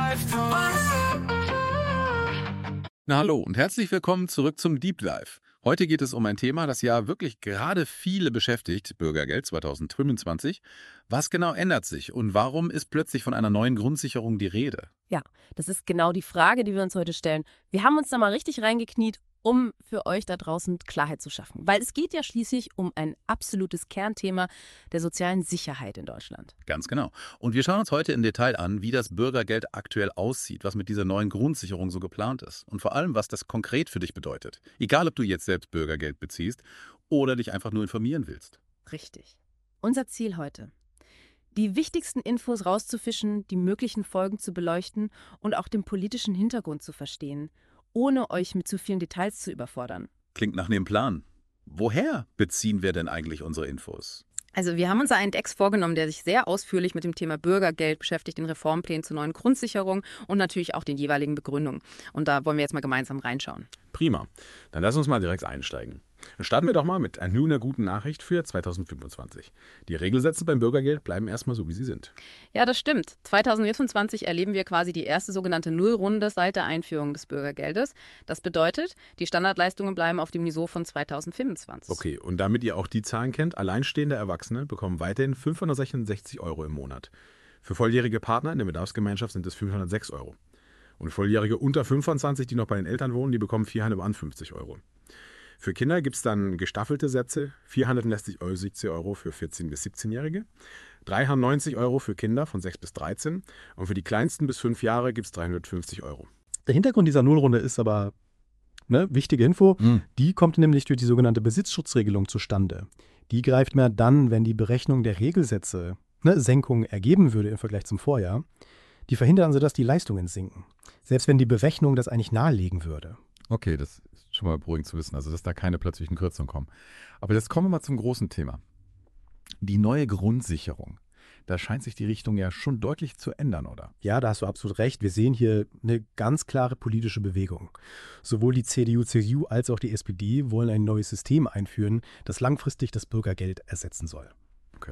Na hallo und herzlich willkommen zurück zum Deep Dive. Heute geht es um ein Thema, das ja wirklich gerade viele beschäftigt, Bürgergeld 2025. Was genau ändert sich und warum ist plötzlich von einer neuen Grundsicherung die Rede? Ja, das ist genau die Frage, die wir uns heute stellen. Wir haben uns da mal richtig reingekniet, um für euch da draußen Klarheit zu schaffen. Weil es geht ja schließlich um ein absolutes Kernthema der sozialen Sicherheit in Deutschland. Ganz genau. Und wir schauen uns heute im Detail an, wie das Bürgergeld aktuell aussieht, was mit dieser neuen Grundsicherung so geplant ist und vor allem, was das konkret für dich bedeutet. Egal, ob du jetzt selbst Bürgergeld beziehst oder dich einfach nur informieren willst. Richtig. Unser Ziel heute: die wichtigsten Infos rauszufischen, die möglichen Folgen zu beleuchten und auch den politischen Hintergrund zu verstehen, ohne euch mit zu vielen Details zu überfordern. Klingt nach einem Plan. Woher beziehen wir denn eigentlich unsere Infos? Also wir haben uns einen Text vorgenommen, der sich sehr ausführlich mit dem Thema Bürgergeld beschäftigt, den Reformplänen zur neuen Grundsicherung und natürlich auch den jeweiligen Begründungen. Und da wollen wir jetzt mal gemeinsam reinschauen. Prima. Dann lass uns mal direkt einsteigen. Dann starten wir doch mal mit einer guten Nachricht für 2025. Die Regelsätze beim Bürgergeld bleiben erstmal so, wie sie sind. Ja, das stimmt. 2025 erleben wir quasi die erste sogenannte Nullrunde seit der Einführung des Bürgergeldes. Das bedeutet, die Standardleistungen bleiben auf dem Niveau von 2025. Okay, und damit ihr auch die Zahlen kennt, alleinstehende Erwachsene bekommen weiterhin 566 € im Monat. Für volljährige Partner in der Bedarfsgemeinschaft sind es 506 €. Und Volljährige unter 25, die noch bei den Eltern wohnen, die bekommen 451 €. Für Kinder gibt es dann gestaffelte Sätze, 460 € für 14- bis 17-Jährige, 390 € für Kinder von 6 bis 13 und für die Kleinsten bis 5 Jahre gibt es 350 €. Der Hintergrund dieser Nullrunde ist aber, wichtige Info, die kommt nämlich durch die sogenannte Besitzschutzregelung zustande. Die greift mehr dann, wenn die Berechnung der Regelsätze Senkungen ergeben würde im Vergleich zum Vorjahr. Die verhindern also, dass die Leistungen sinken, selbst wenn die Berechnung das eigentlich nahelegen würde. Okay, das ist schon mal beruhigend zu wissen, also dass da keine plötzlichen Kürzungen kommen. Aber jetzt kommen wir mal zum großen Thema. Die neue Grundsicherung. Da scheint sich die Richtung ja schon deutlich zu ändern, oder? Ja, da hast du absolut recht. Wir sehen hier eine ganz klare politische Bewegung. Sowohl die CDU, CSU als auch die SPD wollen ein neues System einführen, das langfristig das Bürgergeld ersetzen soll. Okay.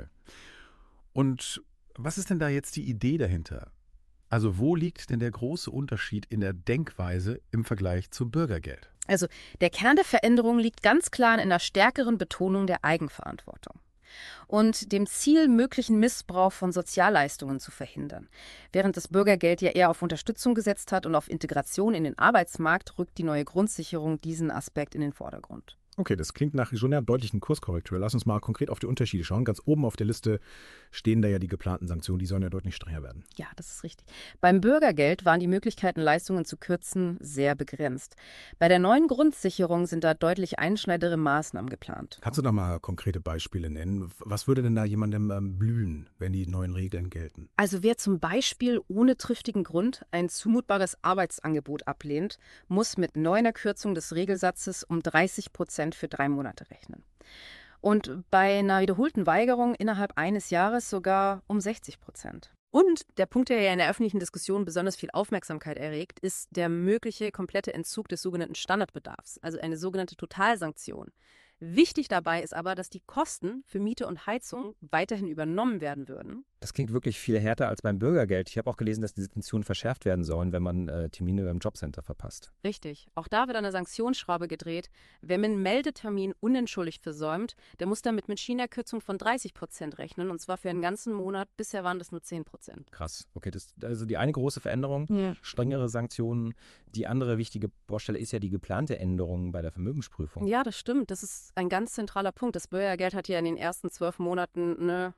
Und was ist denn da jetzt die Idee dahinter? Also wo liegt denn der große Unterschied in der Denkweise im Vergleich zum Bürgergeld? Also der Kern der Veränderung liegt ganz klar in einer stärkeren Betonung der Eigenverantwortung und dem Ziel, möglichen Missbrauch von Sozialleistungen zu verhindern. Während das Bürgergeld ja eher auf Unterstützung gesetzt hat und auf Integration in den Arbeitsmarkt, rückt die neue Grundsicherung diesen Aspekt in den Vordergrund. Okay, das klingt nach schon einer deutlichen Kurskorrektur. Lass uns mal konkret auf die Unterschiede schauen. Ganz oben auf der Liste stehen da ja die geplanten Sanktionen. Die sollen ja deutlich strenger werden. Ja, das ist richtig. Beim Bürgergeld waren die Möglichkeiten, Leistungen zu kürzen, sehr begrenzt. Bei der neuen Grundsicherung sind da deutlich einschneidendere Maßnahmen geplant. Kannst du da mal konkrete Beispiele nennen? Was würde denn da jemandem blühen, wenn die neuen Regeln gelten? Also wer zum Beispiel ohne triftigen Grund ein zumutbares Arbeitsangebot ablehnt, muss mit neuer Kürzung des Regelsatzes um 30% für 3 Monate rechnen. Und bei einer wiederholten Weigerung innerhalb eines Jahres sogar um 60%. Und der Punkt, der ja in der öffentlichen Diskussion besonders viel Aufmerksamkeit erregt, ist der mögliche komplette Entzug des sogenannten Standardbedarfs, also eine sogenannte Totalsanktion. Wichtig dabei ist aber, dass die Kosten für Miete und Heizung weiterhin übernommen werden würden. Das klingt wirklich viel härter als beim Bürgergeld. Ich habe auch gelesen, dass die Sanktionen verschärft werden sollen, wenn man Termine beim Jobcenter verpasst. Richtig. Auch da wird an der Sanktionsschraube gedreht. Wer mit einem Meldetermin unentschuldigt versäumt, der muss damit mit Schienerkürzung von 30% rechnen, und zwar für einen ganzen Monat. Bisher waren das nur 10%. Krass. Okay, das ist also die eine große Veränderung, Ja. strengere Sanktionen. Die andere wichtige Baustelle ist ja die geplante Änderung bei der Vermögensprüfung. Ja, das stimmt. Das ist ein ganz zentraler Punkt. Das Bürgergeld hat ja in den ersten 12 Monaten eine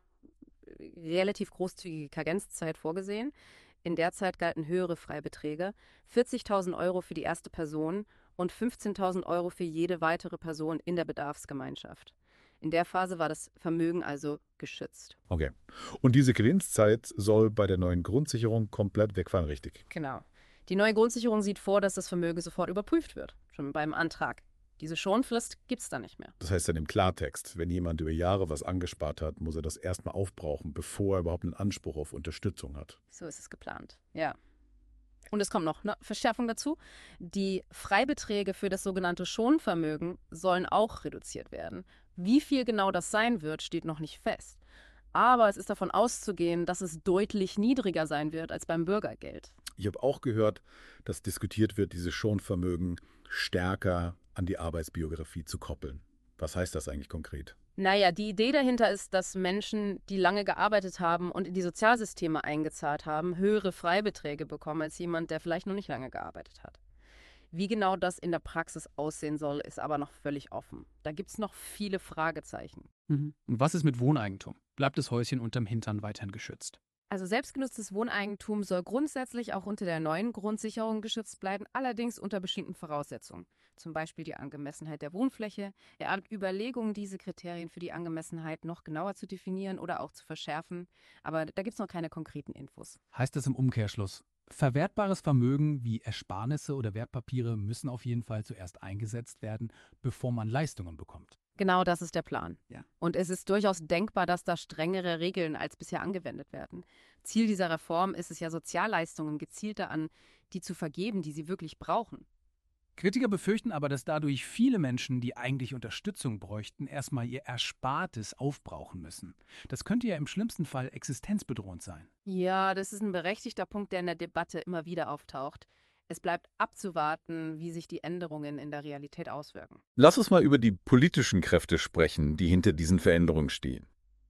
relativ großzügige Karenzzeit vorgesehen. In der Zeit galten höhere Freibeträge, 40.000 € für die erste Person und 15.000 € für jede weitere Person in der Bedarfsgemeinschaft. In der Phase war das Vermögen also geschützt. Okay. Und diese Karenzzeit soll bei der neuen Grundsicherung komplett wegfallen, richtig? Genau. Die neue Grundsicherung sieht vor, dass das Vermögen sofort überprüft wird, schon beim Antrag. Diese Schonfrist gibt es dann nicht mehr. Das heißt dann im Klartext, wenn jemand über Jahre was angespart hat, muss er das erstmal aufbrauchen, bevor er überhaupt einen Anspruch auf Unterstützung hat. So ist es geplant, ja. Und es kommt noch eine Verschärfung dazu. Die Freibeträge für das sogenannte Schonvermögen sollen auch reduziert werden. Wie viel genau das sein wird, steht noch nicht fest. Aber es ist davon auszugehen, dass es deutlich niedriger sein wird als beim Bürgergeld. Ich habe auch gehört, dass diskutiert wird, diese Schonvermögen stärker an die Arbeitsbiografie zu koppeln. Was heißt das eigentlich konkret? Naja, die Idee dahinter ist, dass Menschen, die lange gearbeitet haben und in die Sozialsysteme eingezahlt haben, höhere Freibeträge bekommen als jemand, der vielleicht noch nicht lange gearbeitet hat. Wie genau das in der Praxis aussehen soll, ist aber noch völlig offen. Da gibt es noch viele Fragezeichen. Und was ist mit Wohneigentum? Bleibt das Häuschen unterm Hintern weiterhin geschützt? Also selbstgenutztes Wohneigentum soll grundsätzlich auch unter der neuen Grundsicherung geschützt bleiben, allerdings unter bestimmten Voraussetzungen. Zum Beispiel die Angemessenheit der Wohnfläche. Er hat Überlegungen, diese Kriterien für die Angemessenheit noch genauer zu definieren oder auch zu verschärfen. Aber da gibt es noch keine konkreten Infos. Heißt das im Umkehrschluss, verwertbares Vermögen wie Ersparnisse oder Wertpapiere müssen auf jeden Fall zuerst eingesetzt werden, bevor man Leistungen bekommt? Genau das ist der Plan. Ja. Und es ist durchaus denkbar, dass da strengere Regeln als bisher angewendet werden. Ziel dieser Reform ist es ja, Sozialleistungen gezielter an die zu vergeben, die sie wirklich brauchen. Kritiker befürchten aber, dass dadurch viele Menschen, die eigentlich Unterstützung bräuchten, erstmal ihr Erspartes aufbrauchen müssen. Das könnte ja im schlimmsten Fall existenzbedrohend sein. Ja, das ist ein berechtigter Punkt, der in der Debatte immer wieder auftaucht. Es bleibt abzuwarten, wie sich die Änderungen in der Realität auswirken. Lass uns mal über die politischen Kräfte sprechen, die hinter diesen Veränderungen stehen.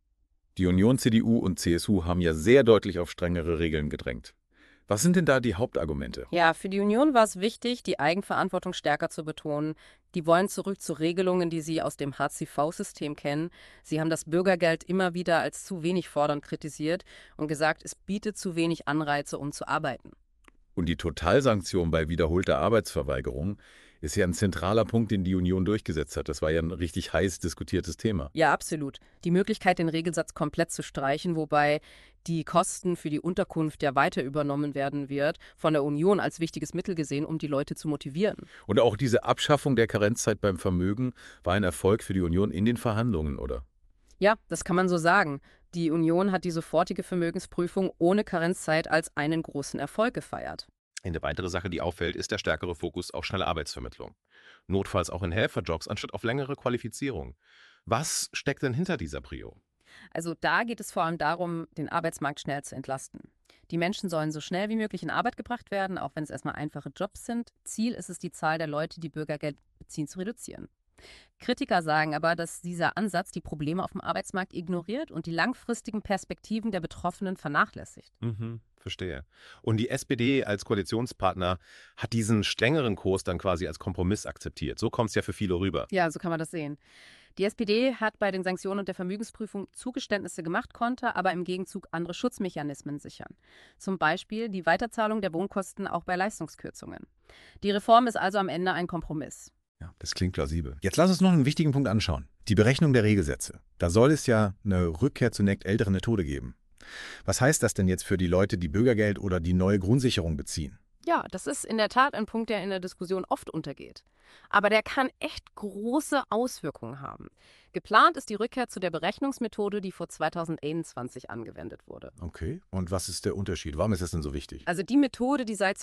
Die Union, CDU und CSU haben ja sehr deutlich auf strengere Regeln gedrängt. Was sind denn da die Hauptargumente? Ja, für die Union war es wichtig, die Eigenverantwortung stärker zu betonen. Die wollen zurück zu Regelungen, die sie aus dem Hartz-IV-System kennen. Sie haben das Bürgergeld immer wieder als zu wenig fordernd kritisiert und gesagt, es bietet zu wenig Anreize, um zu arbeiten. Und die Totalsanktion bei wiederholter Arbeitsverweigerung ist ja ein zentraler Punkt, den die Union durchgesetzt hat. Das war ja ein richtig heiß diskutiertes Thema. Ja, absolut. Die Möglichkeit, den Regelsatz komplett zu streichen, wobei die Kosten für die Unterkunft ja weiter übernommen werden wird, von der Union als wichtiges Mittel gesehen, um die Leute zu motivieren. Und auch diese Abschaffung der Karenzzeit beim Vermögen war ein Erfolg für die Union in den Verhandlungen, oder? Ja, das kann man so sagen. Die Union hat die sofortige Vermögensprüfung ohne Karenzzeit als einen großen Erfolg gefeiert. Eine weitere Sache, die auffällt, ist der stärkere Fokus auf schnelle Arbeitsvermittlung. Notfalls auch in Helferjobs anstatt auf längere Qualifizierung. Was steckt denn hinter dieser Prio? Also da geht es vor allem darum, den Arbeitsmarkt schnell zu entlasten. Die Menschen sollen so schnell wie möglich in Arbeit gebracht werden, auch wenn es erstmal einfache Jobs sind. Ziel ist es, die Zahl der Leute, die Bürgergeld beziehen, zu reduzieren. Kritiker sagen aber, dass dieser Ansatz die Probleme auf dem Arbeitsmarkt ignoriert und die langfristigen Perspektiven der Betroffenen vernachlässigt. Verstehe. Und die SPD als Koalitionspartner hat diesen strengeren Kurs dann quasi als Kompromiss akzeptiert. So kommt es ja für viele rüber. Ja, so kann man das sehen. Die SPD hat bei den Sanktionen und der Vermögensprüfung Zugeständnisse gemacht, konnte aber im Gegenzug andere Schutzmechanismen sichern. Zum Beispiel die Weiterzahlung der Wohnkosten auch bei Leistungskürzungen. Die Reform ist also am Ende ein Kompromiss. Ja, das klingt plausibel. Jetzt lass uns noch einen wichtigen Punkt anschauen. Die Berechnung der Regelsätze. Da soll es ja eine Rückkehr zur älteren Methode geben. Was heißt das denn jetzt für die Leute, die Bürgergeld oder die neue Grundsicherung beziehen? Ja, das ist in der Tat ein Punkt, der in der Diskussion oft untergeht. Aber der kann echt große Auswirkungen haben. Geplant ist die Rückkehr zu der Berechnungsmethode, die vor 2021 angewendet wurde. Okay, und was ist der Unterschied? Warum ist das denn so wichtig? Also die Methode, die seit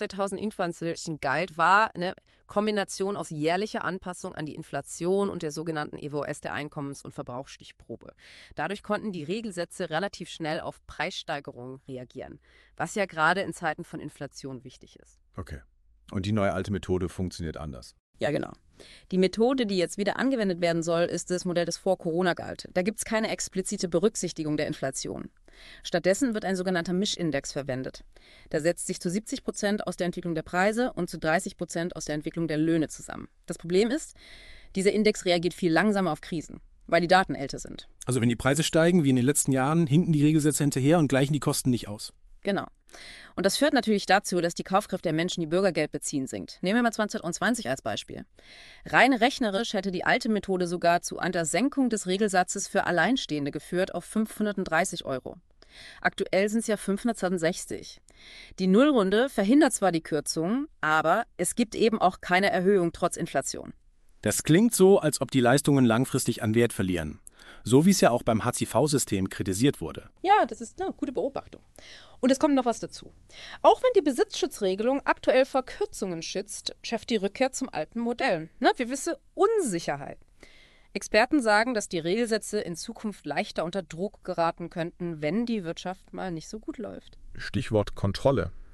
2021 galt, war eine Kombination aus jährlicher Anpassung an die Inflation und der sogenannten EWOS, der Einkommens- und Verbrauchsstichprobe. Dadurch konnten die Regelsätze relativ schnell auf Preissteigerungen reagieren, was ja gerade in Zeiten von Inflation wichtig ist. Okay. Und die neue alte Methode funktioniert anders. Ja, genau. Die Methode, die jetzt wieder angewendet werden soll, ist das Modell, das vor Corona galt. Da gibt es keine explizite Berücksichtigung der Inflation. Stattdessen wird ein sogenannter Mischindex verwendet. Der setzt sich zu 70% aus der Entwicklung der Preise und zu 30% aus der Entwicklung der Löhne zusammen. Das Problem ist, dieser Index reagiert viel langsamer auf Krisen, weil die Daten älter sind. Also wenn die Preise steigen, wie in den letzten Jahren, hinken die Regelsätze hinterher und gleichen die Kosten nicht aus. Genau. Und das führt natürlich dazu, dass die Kaufkraft der Menschen, die Bürgergeld beziehen, sinkt. Nehmen wir mal 2020 als Beispiel. Rein rechnerisch hätte die alte Methode sogar zu einer Senkung des Regelsatzes für Alleinstehende geführt auf 530 €. Aktuell sind es ja 562. Die Nullrunde verhindert zwar die Kürzung, aber es gibt eben auch keine Erhöhung trotz Inflation. Das klingt so, als ob die Leistungen langfristig an Wert verlieren. So wie es ja auch beim Hartz-IV-System kritisiert wurde. Ja, das ist eine gute Beobachtung. Und es kommt noch was dazu. Auch wenn die Besitzschutzregelung aktuell vor Kürzungen schützt, schafft die Rückkehr zum alten Modell eine gewisse Unsicherheit. Experten sagen, dass die Regelsätze in Zukunft leichter unter Druck geraten könnten, wenn die Wirtschaft mal nicht so gut läuft. Stichwort Kontrolle.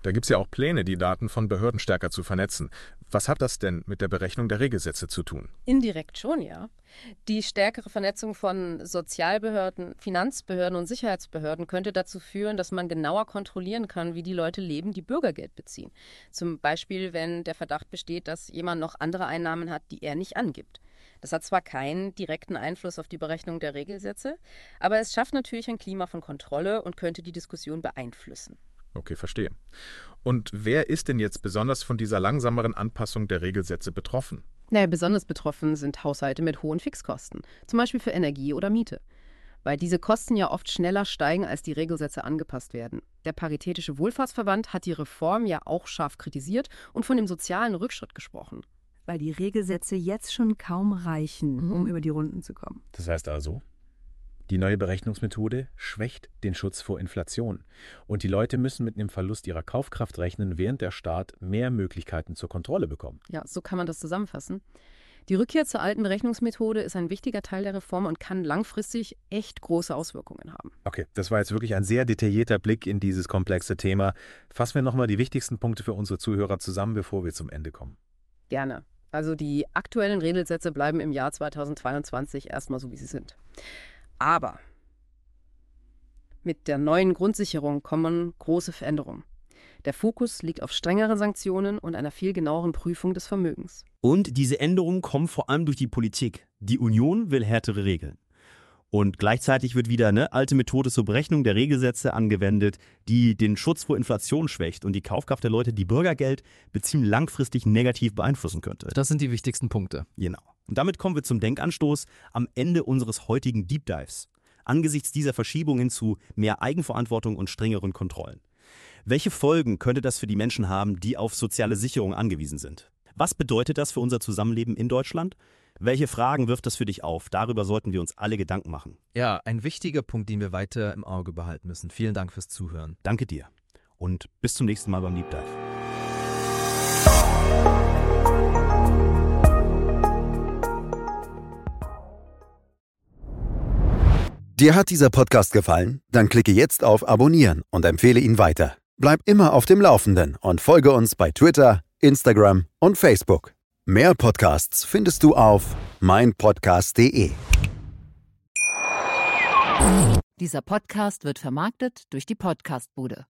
Da gibt es ja auch Pläne, die Daten von Behörden stärker zu vernetzen. Was hat das denn mit der Berechnung der Regelsätze zu tun? Indirekt schon, ja. Die stärkere Vernetzung von Sozialbehörden, Finanzbehörden und Sicherheitsbehörden könnte dazu führen, dass man genauer kontrollieren kann, wie die Leute leben, die Bürgergeld beziehen. Zum Beispiel, wenn der Verdacht besteht, dass jemand noch andere Einnahmen hat, die er nicht angibt. Das hat zwar keinen direkten Einfluss auf die Berechnung der Regelsätze, aber es schafft natürlich ein Klima von Kontrolle und könnte die Diskussion beeinflussen. Okay, verstehe. Und wer ist denn jetzt besonders von dieser langsameren Anpassung der Regelsätze betroffen? Naja, besonders betroffen sind Haushalte mit hohen Fixkosten, zum Beispiel für Energie oder Miete. Weil diese Kosten ja oft schneller steigen, als die Regelsätze angepasst werden. Der Paritätische Wohlfahrtsverband hat die Reform ja auch scharf kritisiert und von dem sozialen Rückschritt gesprochen. Weil die Regelsätze jetzt schon kaum reichen, um über die Runden zu kommen. Das heißt also, die neue Berechnungsmethode schwächt den Schutz vor Inflation. Und die Leute müssen mit einem Verlust ihrer Kaufkraft rechnen, während der Staat mehr Möglichkeiten zur Kontrolle bekommt. Ja, so kann man das zusammenfassen. Die Rückkehr zur alten Berechnungsmethode ist ein wichtiger Teil der Reform und kann langfristig echt große Auswirkungen haben. Okay, das war jetzt wirklich ein sehr detaillierter Blick in dieses komplexe Thema. Fassen wir nochmal die wichtigsten Punkte für unsere Zuhörer zusammen, bevor wir zum Ende kommen. Gerne. Also die aktuellen Regelsätze bleiben im Jahr 2022 erstmal so, wie sie sind. Aber mit der neuen Grundsicherung kommen große Veränderungen. Der Fokus liegt auf strengeren Sanktionen und einer viel genaueren Prüfung des Vermögens. Und diese Änderungen kommen vor allem durch die Politik. Die Union will härtere Regeln. Und gleichzeitig wird wieder eine alte Methode zur Berechnung der Regelsätze angewendet, die den Schutz vor Inflation schwächt und die Kaufkraft der Leute, die Bürgergeld beziehen, langfristig negativ beeinflussen könnte. Das sind die wichtigsten Punkte. Genau. Und damit kommen wir zum Denkanstoß am Ende unseres heutigen Deep Dives. Angesichts dieser Verschiebung hin zu mehr Eigenverantwortung und strengeren Kontrollen. Welche Folgen könnte das für die Menschen haben, die auf soziale Sicherung angewiesen sind? Was bedeutet das für unser Zusammenleben in Deutschland? Welche Fragen wirft das für dich auf? Darüber sollten wir uns alle Gedanken machen. Ja, ein wichtiger Punkt, den wir weiter im Auge behalten müssen. Vielen Dank fürs Zuhören. Danke dir und bis zum nächsten Mal beim Deep Dive. Dir hat dieser Podcast gefallen? Dann klicke jetzt auf Abonnieren und empfehle ihn weiter. Bleib immer auf dem Laufenden und folge uns bei Twitter, Instagram und Facebook. Mehr Podcasts findest du auf meinpodcast.de. Dieser Podcast wird vermarktet durch die Podcastbude.